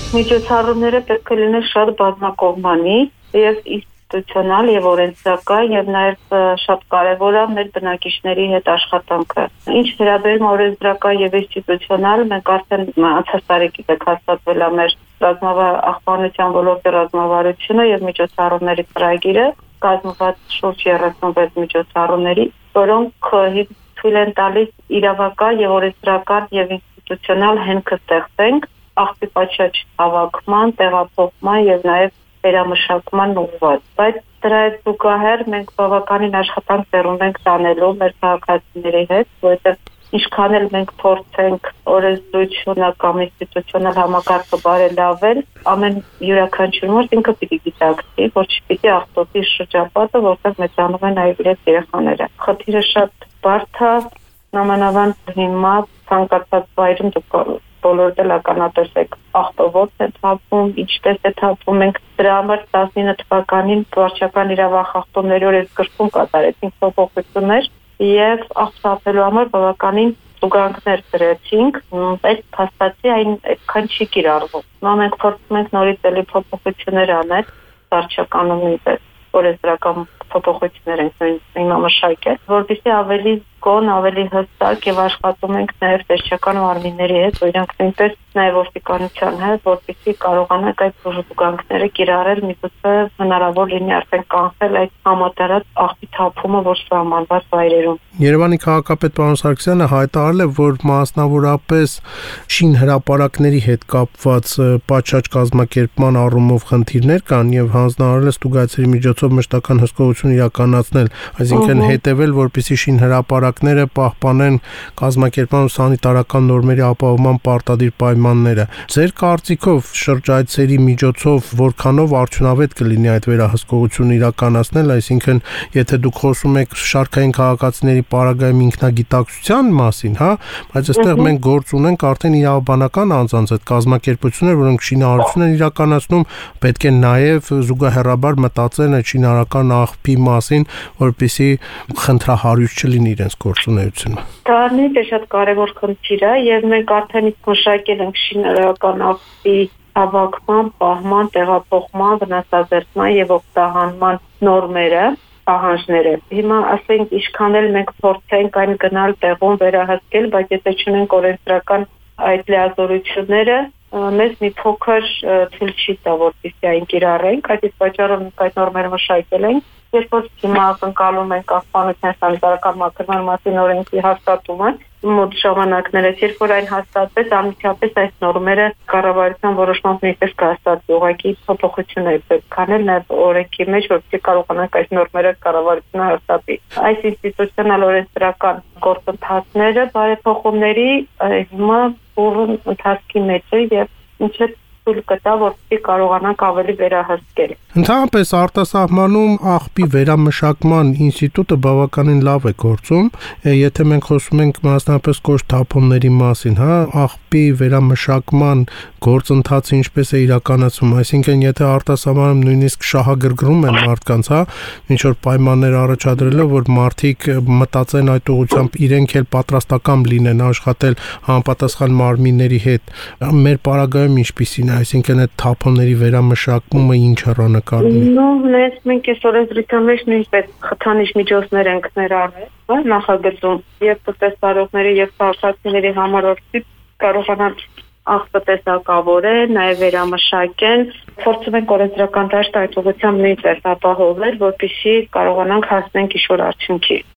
Միջոցառումները պետք է լինեն շատ բազմակողմանի եւ ինստիտուցիոնալ եւ օրենսդրական եւ նաեւ շատ կարեւոր է մեր բնակիչների հետ աշխատանքը։ Ինչ վերաբերում օրենսդրական եւ ինստիտուցիոնալ, մենք արդեն անցած տարի գիտեք հաստատվել է մեր ռազմավարության ոլորտի ռազմավարությունը եւ միջոցառումների ծրագիրը, կազմված շուրջ 36 միջոցառումների, որոնք թույլ են տալիս իրավական եւ օրենսդրական եւ ինստիտուցիոնալ հենքը ստեղծենք աղբի պատշաճ հավաքման, տեղափոխման եւ նաեւ վերամշակման ուղղված, բայց դրա հետ զուգահեռ մենք բավականին աշխատանք ձեռուն ենք տանելու մեր քաղաքացիների հետ, որովհետեւ ինչքան էլ մենք փորձենք օրենսդրությունը կամ ինստիտուցիոնալ համակարգը բարելավել, ամեն յուրաքանչյուր մարդ ինքը պիտի գիտակցի, որ չպիտի աղտոտի շրջապատը, որտեղ մեծանում են այլ երեխաները։ Խնդիրը շատ բարդ է, նամանավանդ հիմա ցանկացած վայրում բոլորդ էլ ականատես եք աղտոտված է թափվում, ինչպես է թափվում, մենք դրա համար 19 թվականին վարչական իրավախախտումների օրենսգրքում կատարեցինք փոփոխություններ եւ աղտոտելու համար բավականին զուգանքներ դրեցինք, բայց փաստացի այն այդքան չի կիրառվում։ Հիմա մենք փորձում ենք նորից էլի փոփոխություններ անել վարչականումի օրենսդրական փոփոխություններ ենք հիմա մշակել, որովհետեւ ավելի գոն, ավելի հստակ եւ աշխատում ենք նաեւ տեսչական մարմինների հետ, որ իրանք նույնպես նաեւ ոստիկանության հետ, որպեսզի կարողանանք այդ զուգանքները կիրառել, միգուցե հնարավոր լինի արդեն կանխել այդ համատարած աղբի թափումը, որ սահմանված վայրերում։ Երևանի քաղաքապետ պարոն Սարգսյանը հայտարարել է, որ մասնավորապես շինհրապարակների հետ կապված պատշաճ կազմակերպման առումով խնդիրներ կան եւ հանձնարարել է ստուգացիայի միջոցով մշտական հսկողություն իրականացնել, այսինքն հետեւել, որպեսզի շինհրապարակները պահպանեն կազմակերպման ու սանիտարական նորմերի ապահովման պարտադիր պայմանները։ Ձեր կարծիքով շրջայցերի միջոցով որքանով արդյունավետ կլինի այդ վերահսկողությունը իրականացնել, այսինքն եթե դուք խոսում եք շարքային քաղաքացիների պարագայում ինքնագիտակցության մասին, հա, բայց այստեղ մենք գործ ունենք արդեն իրավաբանական անձանց այդ կազմակերպություններ, որոնք շինարարություն են իրականացնում, պետք է նաև զուգահեռաբար մտածեն այդ շինարարական աղբի մասին, որպեսզի խնդրահարույց չլինի իրենց գործունեությունը։ Դա նույնպես շատ կարևոր խնդիր է եւ մենք արդեն իսկ մշակել ենք շինարարական աղբի հավաքման, պահման, տեղափոխման, վնասազերծման եւ օգտահանման նորմերը, պահանջները։ Հիմա ասենք ինչքան էլ մենք փորձենք այն գնալ տեղում վերահսկել, բայց եթե չունենք օրենսդրական այդ լիազորությունները, մեզ մի փոքր թույլ չի տա, որպեսզի այն կիրառենք, այդ պատճառով այդ նորմերը մշակել ենք։ Երբ որ հիմա ակնկալում ենք աղբանության սանիտարական մաքրման մասին օրենքի հաստատումը, մոտ ժամանակներս, երբ որ այն հաստատվեց, անմիջապես այս նորմերը կառավարության որոշմամբ նույնպես կհաստատվի, ուղղակի փոփոխություններ պետք անել նաև օրենքի մեջ, որպեսզի կարողանանք այս նորմերը կառավարությունը հաստատի։ Այս ինստիտուցիոնալ օրենսդրական գործընթացները բարեփոխումների հիմա ուրույն ընթացքի մեջ է եւ ինչը թույլ կտա, որպեսզի կարողանանք ավելի վերահսկել։ Ընդհանրապես արտասահմանում աղբի վերամշակման ինստիտուտը բավականին լավ է գործում, եթե մենք խոսում ենք մասնավորապես կոշտ թափոնների մասին, հա, աղբի վերամշակման գործընթացը ինչպես է իրականացվում, այսինքն եթե արտասահմանում նույնիսկ շահագրգռում են մարդկանց, հա, ինչ որ պայմաններ առաջադրելով, որ մարդիկ մտածեն այդ ուղղությամբ իրենք էլ պատրաստական լինեն աշխատել համապատասխան մարմինների հետ, մեր պարագայում ինչպիսին է, այսինքն այդ թափոնների վերամշակումը ինչ հեռանկար ունի։ Մենք այս օրենսդրության մեջ նույնպես խթանիչ միջոցներ ենք ներառել նախագծում եւ տնտեսվարողների եւ քաղաքացիների համար որպեսզի կարողանան աղբը տեսակավորեն, նաև վերամշակեն, փորձում ենք օրենսդրական դաշտը այդ ուղղությամբ նույնպես ապահովել, որպեսզի կարողանանք հասնենք ինչ-որ արդյունքի։